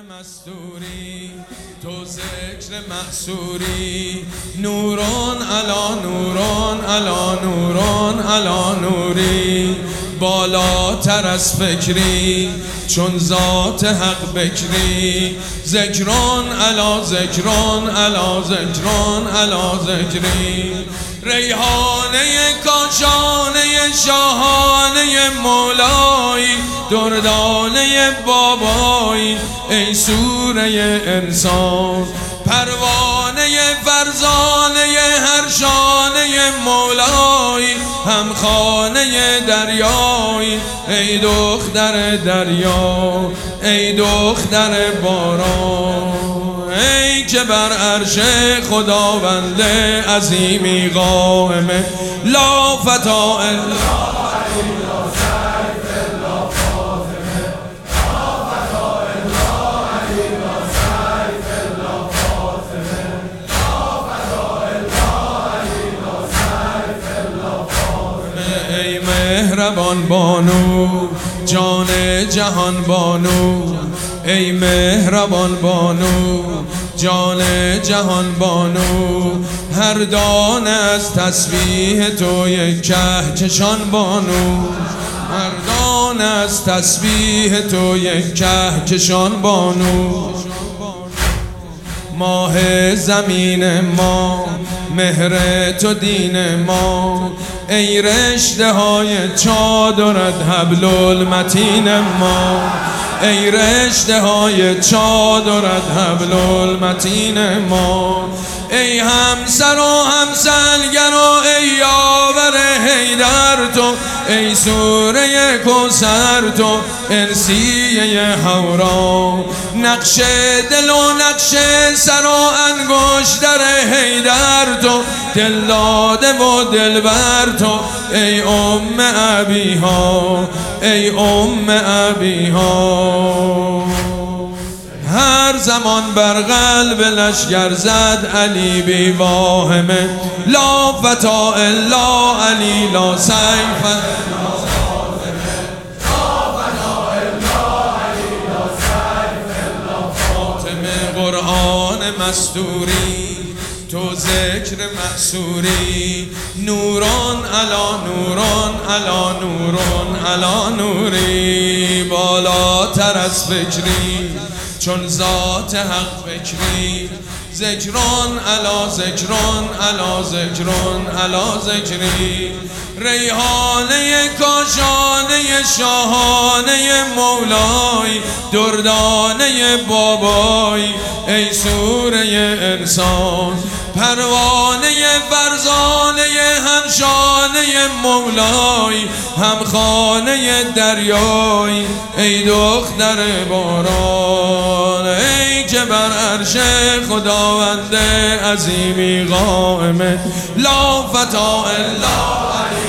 مستوری تو ذکر محصوری، نوران علا نوران علا نوران علا نوری، بالاتر از فکری چون ذات حق بکری، ذکران علا ذکران علا ذکران علا ذکری، ریحانه کاشانه شاهانه مولایی، دردانه بابایی ای سوره انسان، پروانه فرزانه هر شانه مولایی، همخانه دریایی ای دختر دریا ای دختر باران، ای که بر عرش خداوند عظیمی قائمه، لا فتا الا مهربان بانو جان جهان بانو، ای مهربان بانو جان جهان بانو، هر دانه از تسبیح تو یک کهکشان بانو، هر دانه از تسبیح تو یک کهکشان بانو، ماه زمین ما مهر تو دین ما، ای رشته های چادرت حبل المتین ما، ای رشته های چادرت حبل المتین ما، ای همسر و همسلگر و ای یاور حیدر تو، ای سوره کوثر تو انسیه حورا، نقش دل و نقش سر و انگشتر حیدر تو، دل داده و دلبر تو ای ام ابیها ای ام ابیها، هر زمان بر قلب لشگر زد علی بی واهمه، لا فتا الا علی لا سیف فاطمه، قرآن مستوری تو ذکر محصوری، نوران علا نوران علا نوران علا نوری، بالاتر از فکری چون ذات حق بکری، ذکران علا ذکران علا ذکران علا ذکری، ریحانه کاشانه شاهانه مولایی، دردانه بابایی ای سوره انسان، پروانه فرزانه همشانه مولایی، همخانه دریایی ای دختر باران، ای که بر عرش خداوند عظیمی قائمه، لا فتا الا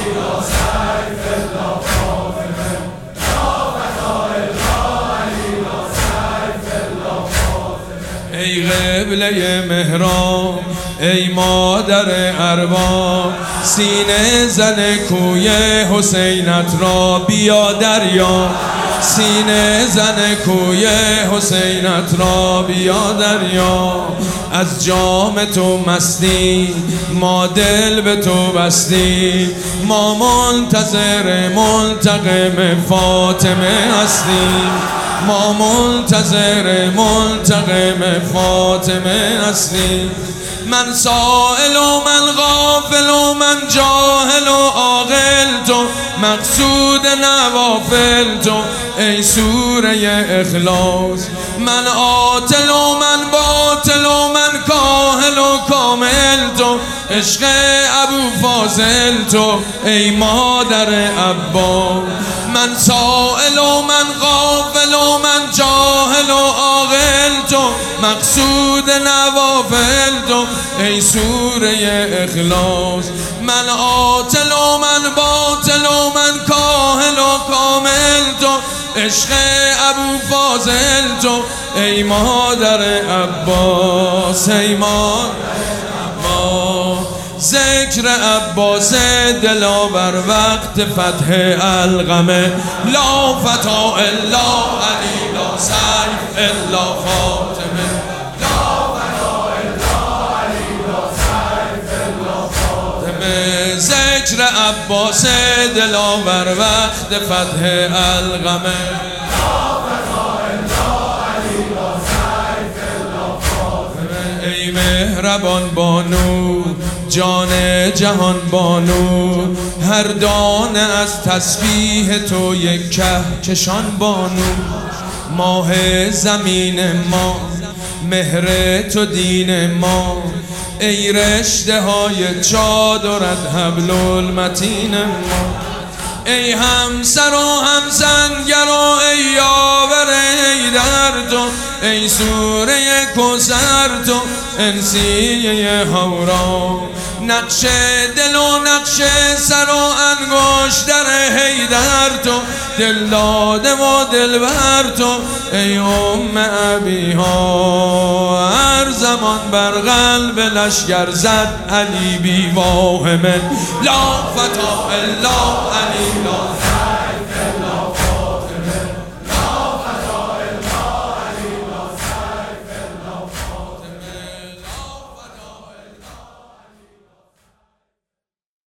ای قبله مهراب ای مادر ارباب، سینه زن کوی حسینت را بیا دریا، سینه زن کوی حسینت را بیا دریا، از جام تو مستی ما دل به تو بستی، ما منتظر منتقم فاطمه هستیم، ما منتظر منتقم فاطمه هستیم، من سائل و من غافل و من جاهل و عاقل تو، مقصود نوافل تو ای سوره اخلاص، من عاطل و من باطل و من کاهل و کامل تو، عشق ابو فاضل تو ای مادر عباس، من سائل و من غافل و من جاهل و عاقل تو، مقصود نوافل تو ای سوره اخلاص، من عاطل و من باطل و من کاهل و کامل تو، عشق ابو فاضل تو ای مادر عباس، ای مادر عباس، ذکر عباس دلاور وقت فتح القمه، لا فتا الا علی لا سیف الا فاطمه ذکر عباس دلاور وقت فتح القمه ای مهربان بانو جان جهان بانو هر دانه از تسبیح تو یک کهکشان بانو ماه زمین ما مهر تو دین ما ای رشته های چادرت حبل المتین ما ای همسر و همسنگر و ای یاور حیدر تو ای سوره کوثر تو انسیه هورا نقش دل و نقش سر و انگشتر حیدر تو دل داده و دلبر تو ای ام ابیها هر زمان بر قلب لشگر زد علی بی واهمه لا فتا الا